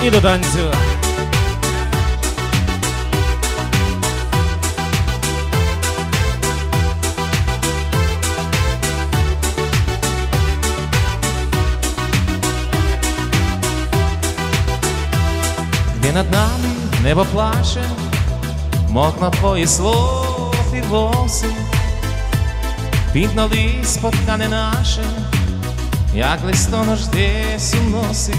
i do tańca. Gdje nad nami nebo plače, mokno tvoje slov i vosi, pintno ispod tkane naše, jak listonoš gdje su nosi.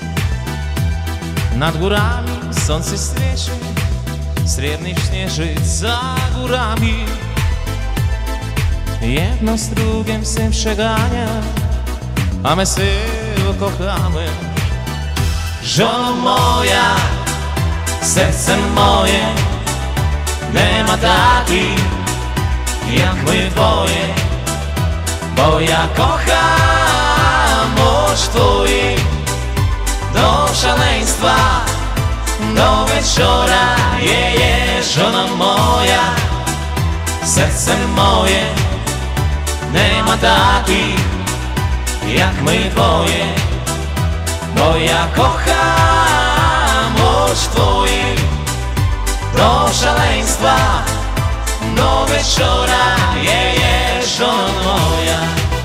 Nad górami słońce svječe, srebrnih snježic za górami, jedno s drugim se przegania, a my se kochamy. Żono moja, serce moje, nema takich jak my dwoje, bo ja kocham oczy twoich do szaleństwa, do wieczora. Żono moja, serce moje, nema takich jak my dwoje, bo ja kocham oczy twoich do szaleństwa, do wieczora. Żono moja.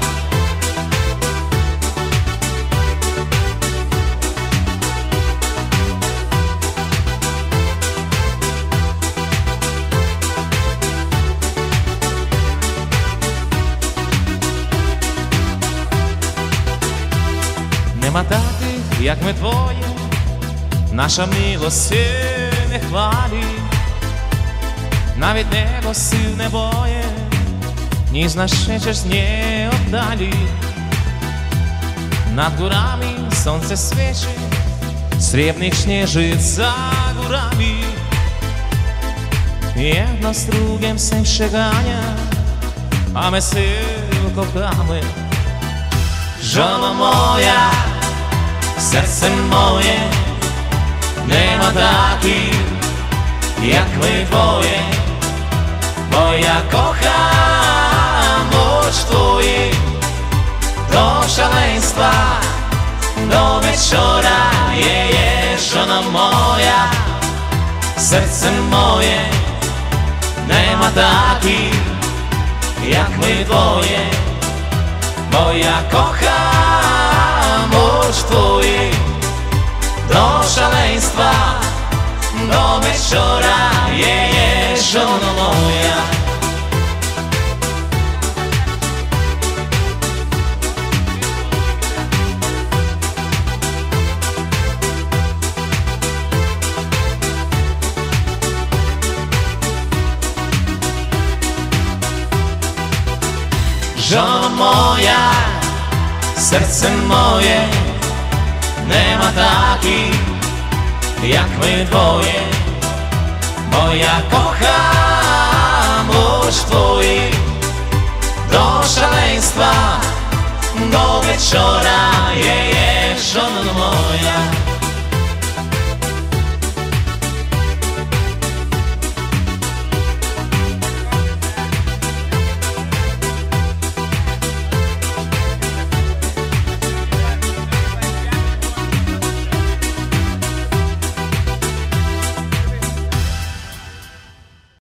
Nema takich jak my dwoje, nasza miłość się nie chwali, nawet niebo silne boje, nic na szczęście nie oddali. Nad górami słońce świeci, srebrnych śnieżyc za górami, jedno z drugim się przegania, a my się kochamy. Żono moja, serce moje, nema takich jak my dwoje, bo ja kocham oczy twoich do szaleństwa, do wieczora. Żono moja, serce moje, nema takich jak my dwoje, bo ja kocham oczy twoich do szaleństwa, do wieczora. Żono moja. Żono moja, serce moje, nema takich jak my dwoje, bo ja kocham oczy twoich do szaleństwa, do wieczora. Żono moja.